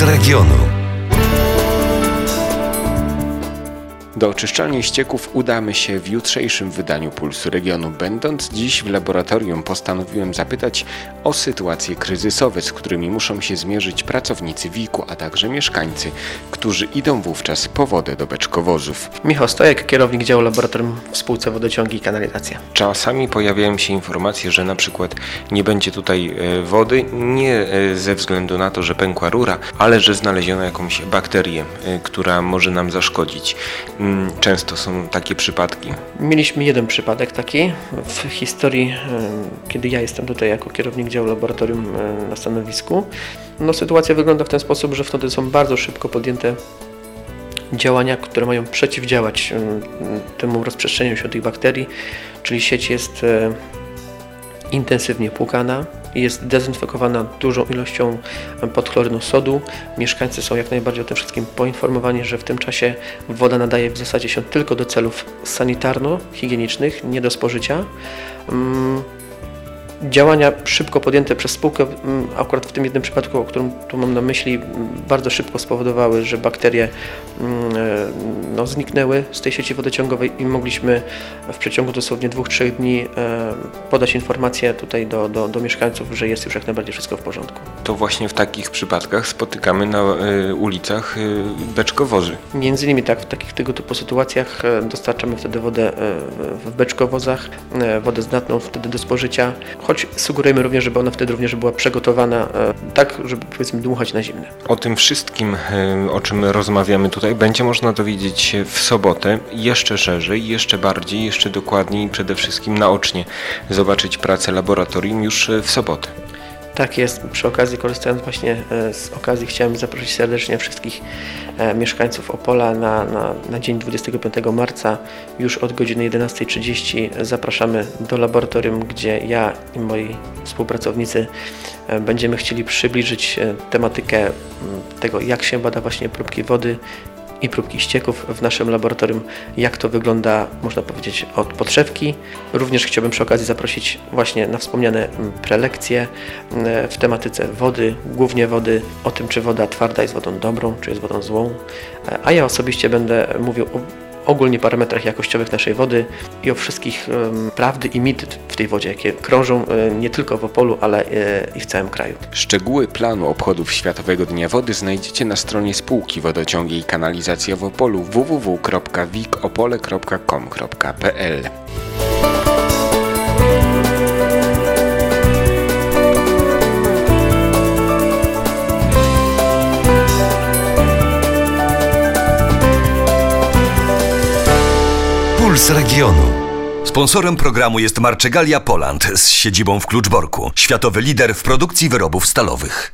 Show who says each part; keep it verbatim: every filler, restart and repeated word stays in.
Speaker 1: Puls regionu.
Speaker 2: Do oczyszczalni ścieków udamy się w jutrzejszym wydaniu Pulsu Regionu. Będąc dziś w laboratorium, postanowiłem zapytać o sytuacje kryzysowe, z którymi muszą się zmierzyć pracownicy wiku, a także mieszkańcy, którzy idą wówczas po wodę do beczkowozów.
Speaker 3: Michał Stojek, kierownik działu laboratorium w spółce Wodociągi i Kanalizacja.
Speaker 2: Czasami pojawiają się informacje, że na przykład nie będzie tutaj wody, nie ze względu na to, że pękła rura, ale że znaleziono jakąś bakterię, która może nam zaszkodzić. Często są takie przypadki.
Speaker 3: Mieliśmy jeden przypadek taki w historii, kiedy ja jestem tutaj jako kierownik działu laboratorium na stanowisku. No, sytuacja wygląda w ten sposób, że wtedy są bardzo szybko podjęte działania, które mają przeciwdziałać temu rozprzestrzenieniu się tych bakterii, czyli sieć jest intensywnie płukana, jest dezynfekowana dużą ilością podchlorynu sodu. Mieszkańcy są jak najbardziej o tym wszystkim poinformowani, że w tym czasie woda nadaje w zasadzie się tylko do celów sanitarno-higienicznych, nie do spożycia. Działania szybko podjęte przez spółkę, akurat w tym jednym przypadku, o którym tu mam na myśli, bardzo szybko spowodowały, że bakterie no, zniknęły z tej sieci wodociągowej i mogliśmy w przeciągu dosłownie dwóch, trzech dni podać informację tutaj do, do, do mieszkańców, że jest już jak najbardziej wszystko w porządku.
Speaker 2: To właśnie w takich przypadkach spotykamy na y, ulicach y, beczkowozy.
Speaker 3: Między innymi tak, w takich tego typu sytuacjach dostarczamy wtedy wodę w beczkowozach, wodę zdatną wtedy do spożycia, choć sugerujemy również, żeby ona wtedy również była przygotowana tak, żeby powiedzmy dmuchać na zimne.
Speaker 2: O tym wszystkim, o czym rozmawiamy tutaj, będzie można dowiedzieć się w sobotę jeszcze szerzej, jeszcze bardziej, jeszcze dokładniej i przede wszystkim naocznie zobaczyć pracę laboratorium już w sobotę.
Speaker 3: Tak jest. Przy okazji, korzystając właśnie z okazji, chciałem zaprosić serdecznie wszystkich mieszkańców Opola na, na, na dzień dwudziestego piątego marca. Już od godziny jedenastej trzydzieści zapraszamy do laboratorium, gdzie ja i moi współpracownicy będziemy chcieli przybliżyć tematykę tego, jak się bada właśnie próbki wody i próbki ścieków w naszym laboratorium, jak to wygląda, można powiedzieć, od podszewki. Również chciałbym przy okazji zaprosić właśnie na wspomniane prelekcje w tematyce wody, głównie wody, o tym, czy woda twarda jest wodą dobrą, czy jest wodą złą. A ja osobiście będę mówił o ogólnie parametrach jakościowych naszej wody i o wszystkich um, prawdy i mity w tej wodzie, jakie krążą um, nie tylko w Opolu, ale e, i w całym kraju.
Speaker 2: Szczegóły planu obchodów Światowego Dnia Wody znajdziecie na stronie spółki Wodociągi i Kanalizacja w Opolu w w w kropka wikopole kropka com kropka p l.
Speaker 1: Puls regionu. Sponsorem programu jest Marczegalia Poland z siedzibą w Kluczborku, światowy lider w produkcji wyrobów stalowych.